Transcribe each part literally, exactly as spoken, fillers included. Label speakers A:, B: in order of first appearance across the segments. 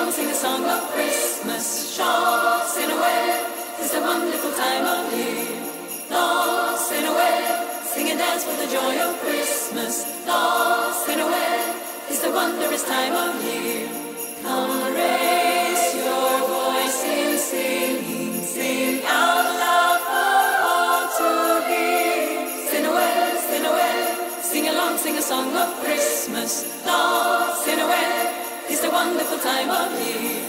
A: along, sing a song of Christmas. Shots in a way, it's a wonderful time of year. Lost in a way, sing and dance for the joy of Christmas. Lost in a way, it's the wondrous time of year. Come raise your voice in singing, sing out loud for all to hear. Sing away, sing away, sing along, sing a song of Christmas. Lost in a way, it's the wonderful time of year.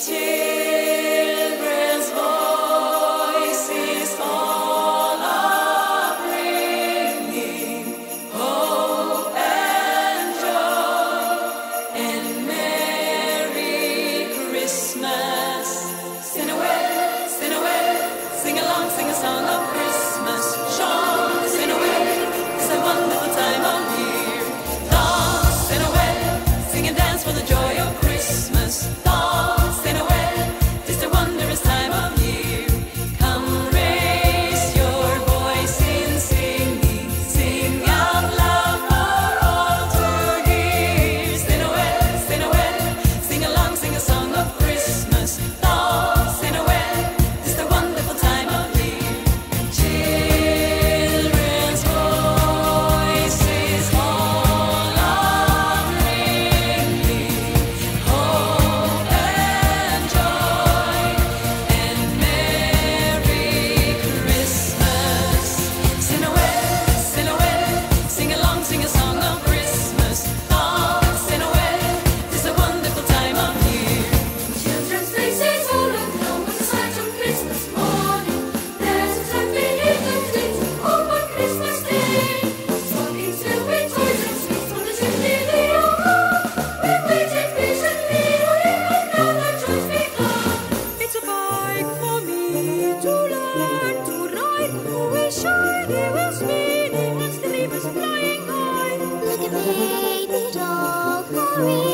A: Children's voices all are bringing hope and joy and Merry Christmas. Sing away, sing away, sing along, sing a song of Christmas. Sean, sing away, it's a wonderful time of year. Lost in a way, sing and dance for the joy of Christmas. Lost in a way, it's the wondrous time of year. Come raise your voice in singing, sing out loud for all to hear. Sing away, sing away, sing along, sing a song of Christmas. Lost in a way, it's the wonderful time of year. Children's voices all are bringing hope and joy and Merry Christmas. Sing away, sing away, sing along, sing a song of Christmas. Lost in a way, it's a wonderful time of year.
B: Children's faces all aglow with the sight of Christmas morning. There's a time beneath the trees over Christmas Day. Stockings filled with toys and sweets on the chimney they all hung. We waited patiently, only but now the joys begun.
C: It's a bike for me to learn to ride. Who will shine, he will spin, he wants the rebels flying high.
B: Like a baby doll, hurry